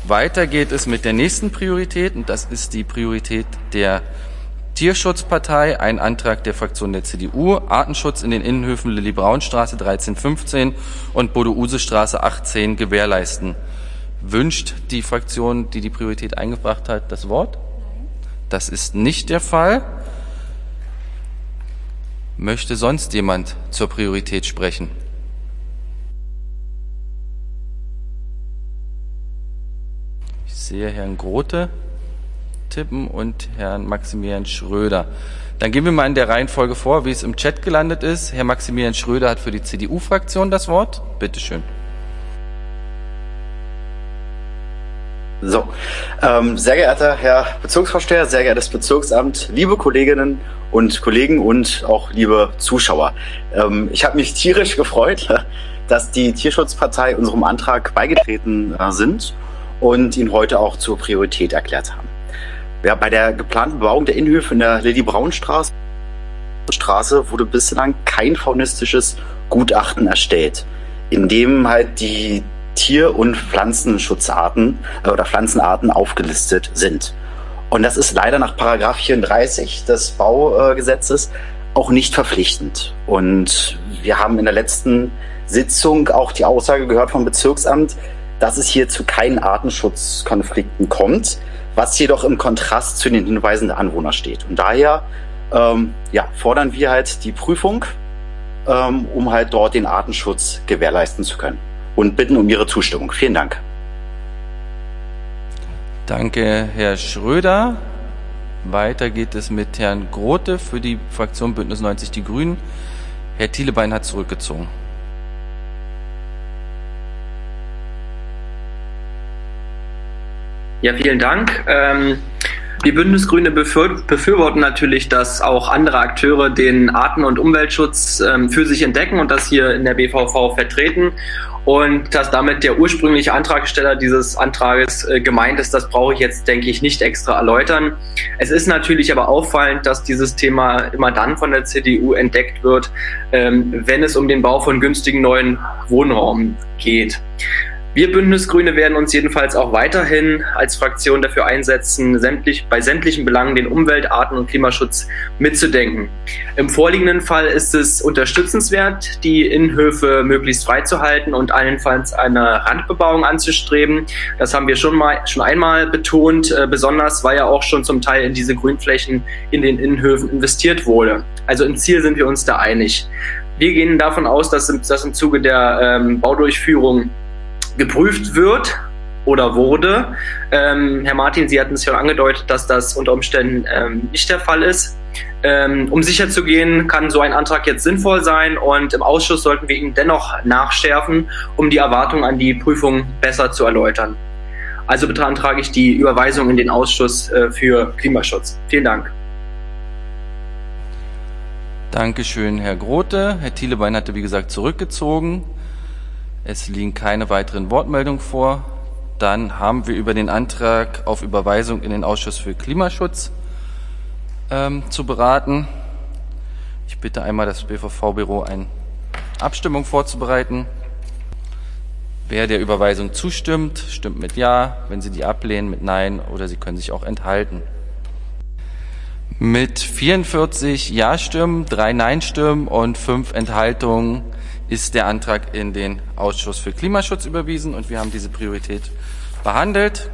Weiter geht es mit der nächsten Priorität, und das ist die Priorität der Tierschutzpartei, ein Antrag der Fraktion der CDU, Artenschutz in den Innenhöfen Lilli-Braun-Straße 1315 und Bodo-Use-Straße 18 gewährleisten. Wünscht die Fraktion, die die Priorität eingebracht hat, das Wort? Das ist nicht der Fall. Möchte sonst jemand zur Priorität sprechen? Ich sehe Herrn Grote tippen und Herrn Maximilian Schröder. Dann gehen wir mal in der Reihenfolge vor, wie es im Chat gelandet ist. Herr Maximilian Schröder hat für die CDU-Fraktion das Wort. Bitte schön. So, sehr geehrter Herr Bezirksvorsteher, sehr geehrtes Bezirksamt, liebe Kolleginnen und Kollegen und auch liebe Zuschauer. Ich habe mich tierisch gefreut, dass die Tierschutzpartei unserem Antrag beigetreten sind und ihn heute auch zur Priorität erklärt haben. Ja, bei der geplanten Bebauung der Innenhöfe in der Lilli-Braun-Straße wurde bislang kein faunistisches Gutachten erstellt, in dem halt die Tier- und Pflanzenschutzarten oder Pflanzenarten aufgelistet sind. Und das ist leider nach § 34 des Baugesetzes auch nicht verpflichtend. Und wir haben in der letzten Sitzung auch die Aussage gehört vom Bezirksamt, dass es hier zu keinen Artenschutzkonflikten kommt, was jedoch im Kontrast zu den Hinweisen der Anwohner steht. Und daher fordern wir halt die Prüfung, um halt dort den Artenschutz gewährleisten zu können. Und bitten um Ihre Zustimmung. Vielen Dank. Danke, Herr Schröder. Weiter geht es mit Herrn Grote für die Fraktion Bündnis 90 Die Grünen. Herr Thielebein hat zurückgezogen. Ja, vielen Dank. Die Bündnisgrüne befürworten natürlich, dass auch andere Akteure den Arten- und Umweltschutz für sich entdecken und das hier in der BVV vertreten. Und dass damit der ursprüngliche Antragsteller dieses Antrages gemeint ist, das brauche ich jetzt, denke ich, nicht extra erläutern. Es ist natürlich aber auffallend, dass dieses Thema immer dann von der CDU entdeckt wird, wenn es um den Bau von günstigen neuen Wohnraum geht. Wir Bündnisgrüne werden uns jedenfalls auch weiterhin als Fraktion dafür einsetzen, bei sämtlichen Belangen den Umwelt-, Arten- und Klimaschutz mitzudenken. Im vorliegenden Fall ist es unterstützenswert, die Innenhöfe möglichst freizuhalten und allenfalls eine Randbebauung anzustreben. Das haben wir schon einmal betont, besonders weil ja auch schon zum Teil in diese Grünflächen in den Innenhöfen investiert wurde. Also im Ziel sind wir uns da einig. Wir gehen davon aus, dass im Zuge der Baudurchführung geprüft wird oder wurde. Herr Martin, Sie hatten es schon angedeutet, dass das unter Umständen nicht der Fall ist. Um sicher zu gehen, kann so ein Antrag jetzt sinnvoll sein und im Ausschuss sollten wir ihn dennoch nachschärfen, um die Erwartungen an die Prüfung besser zu erläutern. Also beantrage ich die Überweisung in den Ausschuss für Klimaschutz. Vielen Dank. Dankeschön, Herr Grote. Herr Thielebein hatte, wie gesagt, zurückgezogen. Es liegen keine weiteren Wortmeldungen vor. Dann haben wir über den Antrag auf Überweisung in den Ausschuss für Klimaschutz zu beraten. Ich bitte einmal das BVV-Büro, eine Abstimmung vorzubereiten. Wer der Überweisung zustimmt, stimmt mit Ja. Wenn Sie die ablehnen, mit Nein, oder Sie können sich auch enthalten. Mit 44 Ja-Stimmen, 3 Nein-Stimmen und 5 Enthaltungen ist der Antrag in den Ausschuss für Klimaschutz überwiesen und wir haben diese Priorität behandelt.